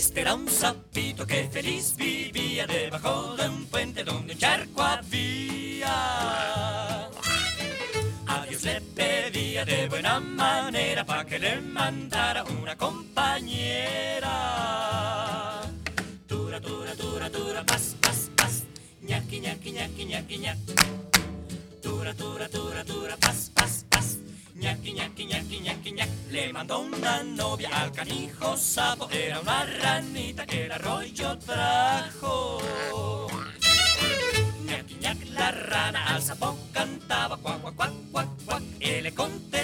Este era un sapito que feliz vivía debajo de un puente donde un charco había. A Dios le pedía de buena manera pa' que le mandara una compañera. Tura, tura, tura, tura, pas, pas, pas, ñaqui, ñaqui, ñaqui, ñaqui, ña. Tura, tura, tura, tura, pas, pas, pas, ñaqui, ñaqui, ñaqui, ñaqui, ña. Le mandó una novia al canijo sapo, era una ranita que el arroyo trajo. Ñaqui, ñaqui, la rana al sapo cantaba, cuac, cuac, cuac, cuac, cuac, y le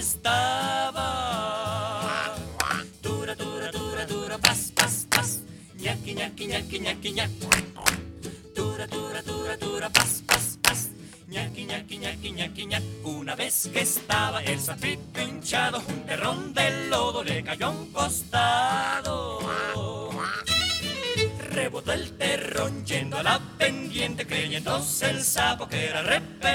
contestaba. Tura, tura, tura, tura, pas, pas, pas, ñaqui, ñaqui, ñaqui, ñaqui, ña. Tura, tura, tura, tura, pas, pas, pas, ñaqui, ñaqui, ñaqui, ñaqui, ña. Una vez que estaba el sapito hinchado, un terrón de lodo le cayó a un costado. Rebotó el terrón yendo a la pendiente, creyéndose el sapo que era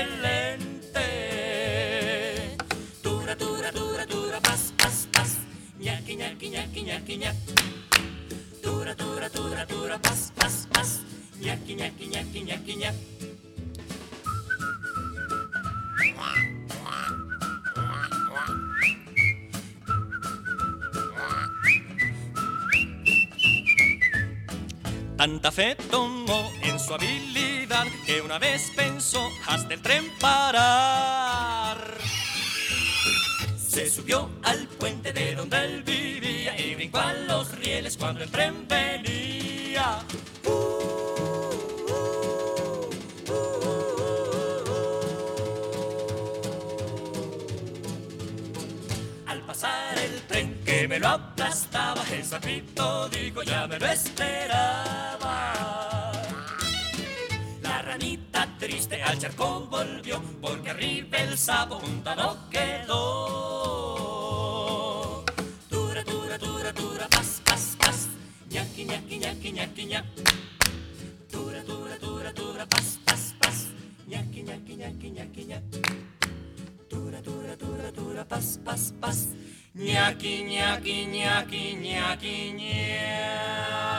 repelente. Tura, tura, tura, tura, pas, pas, pas, ñaqui, ñaqui, ñaqui, ñaqui, ña. Tura, tura, tura, tura, pas, pas, pas, ñaqui, ñaqui, ñaqui, ñaqui, ña. Tanta fe tomó en su habilidad que una vez pensó hasta el tren parar. Se subió al puente de donde él vivía y brincó a los rieles cuando el tren venía. Al pasar el tren que me lo aplastaba, el sapito dijo ya me lo esperaba. La ranita triste al charco volvió, porque arriba el sapo juntado quedó. Tura, tura, tura, tura, pas, pas, pas, ñaqui, ñaqui, ñaqui, ñaqui, ña. Tura, tura, tura, tura, pas, pas, pas, ñaqui, ñaqui, ñaqui, ñaqui, ña. Tura, tura, tura, tura, pas, pas, pas, ñaqui, ñaqui, ñaqui, ñaqui, ña.